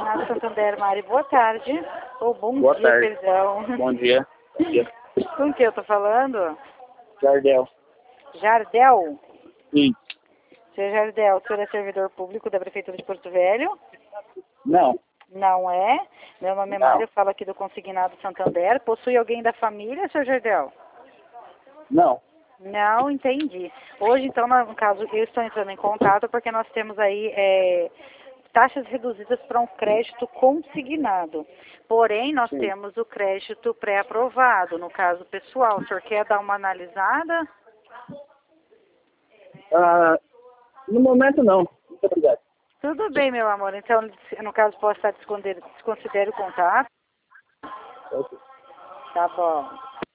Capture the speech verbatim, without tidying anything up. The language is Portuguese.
Consignado Santander, Mari, boa tarde. Ou bom Boa dia, tarde. perdão. Bom dia. Bom dia. Com que eu tô falando? Jardel. Jardel? Sim. Seu Jardel, o senhor é servidor público da Prefeitura de Porto Velho? Não. Não é? Meu nome é Não. Mário, eu falo aqui do Consignado Santander. Possui alguém da família, seu Jardel? Não. Não, entendi. Hoje, então, no caso, eu estou entrando em contato porque nós temos aí é, taxas reduzidas para um crédito consignado. Porém, nós Sim. temos o crédito pré-aprovado, no caso pessoal. O senhor quer dar uma analisada? Ah, no momento, não. Muito obrigado. Tudo bem, meu amor. Então, no caso, posso estar desconsiderando o contato? Ok. Tá bom.